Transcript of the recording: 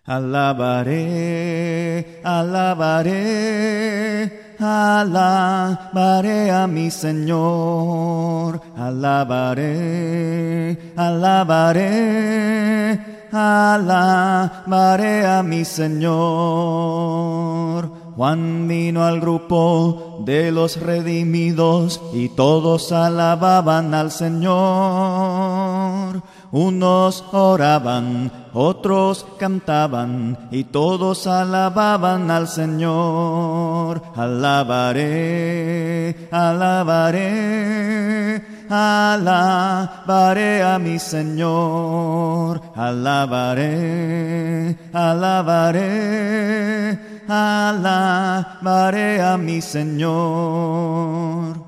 Alabaré, alabaré, alabaré a mi Señor. Alabaré, alabaré, alabaré a mi Señor. Juan vino al grupo de los redimidos y todos alababan al Señor. Unos oraban, otros cantaban y todos alababan al Señor. Alabaré, alabaré, alabaré a mi Señor. Alabaré, alabaré, alabaré a mi Señor.